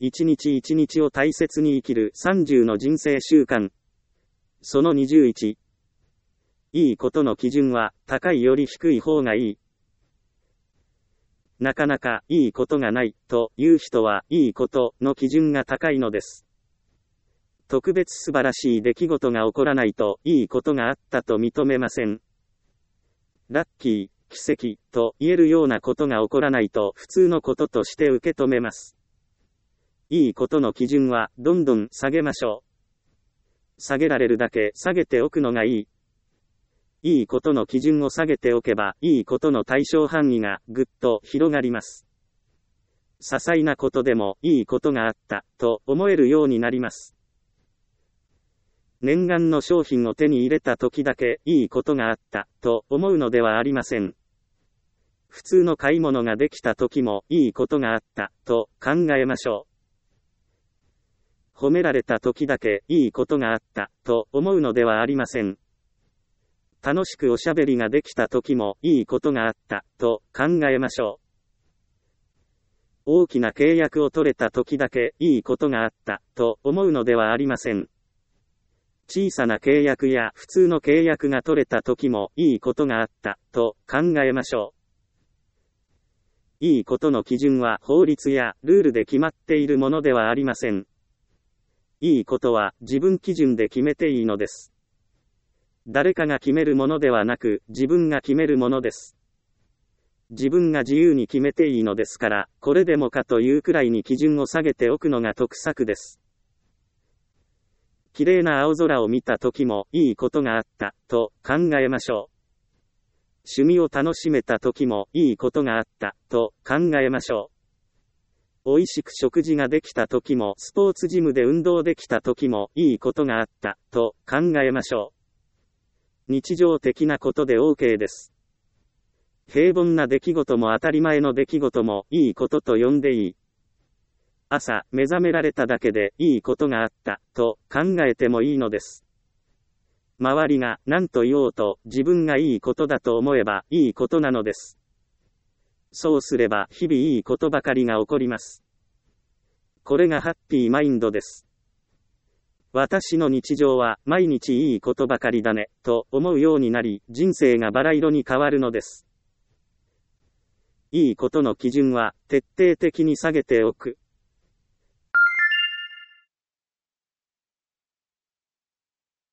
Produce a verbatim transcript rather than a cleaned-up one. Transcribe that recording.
一日一日を大切に生きるさんじゅうの人生習慣。そのにじゅういち。いいことの基準は、高いより低い方がいい。なかなかいいことがないという人はいいことの基準が高いのです。特別素晴らしい出来事が起こらないといいことがあったと認めません。ラッキー、奇跡と言えるようなことが起こらないと普通のこととして受け止めます。いいことの基準はどんどん下げましょう。下げられるだけ下げておくのがいい。いいことの基準を下げておけば、いいことの対象範囲がぐっと広がります。些細なことでもいいことがあったと思えるようになります。念願の商品を手に入れた時だけいいことがあったと思うのではありません。普通の買い物ができた時もいいことがあったと考えましょう。褒められた時だけいいことがあったと思うのではありません。楽しくおしゃべりができた時もいいことがあったと考えましょう。大きな契約を取れた時だけいいことがあったと思うのではありません。小さな契約や普通の契約が取れた時もいいことがあったと考えましょう。いいことの基準は法律やルールで決まっているものではありません。いいことは自分基準で決めていいのです。誰かが決めるものではなく、自分が決めるものです。自分が自由に決めていいのですから、これでもかというくらいに基準を下げておくのが得策です。綺麗な青空を見た時もいいことがあったと考えましょう。趣味を楽しめた時もいいことがあったと考えましょう。美味しく食事ができた時もスポーツジムで運動できた時もいいことがあったと考えましょう。日常的なことで OK です。平凡な出来事も当たり前の出来事もいいことと呼んでいい。朝、目覚められただけでいいことがあったと考えてもいいのです。周りが何と言おうと自分がいいことだと思えばいいことなのです。そうすれば日々いいことばかりが起こります。これがハッピーマインドです。私の日常は毎日いいことばかりだねと思うようになり、人生がバラ色に変わるのです。いいことの基準は徹底的に下げておく。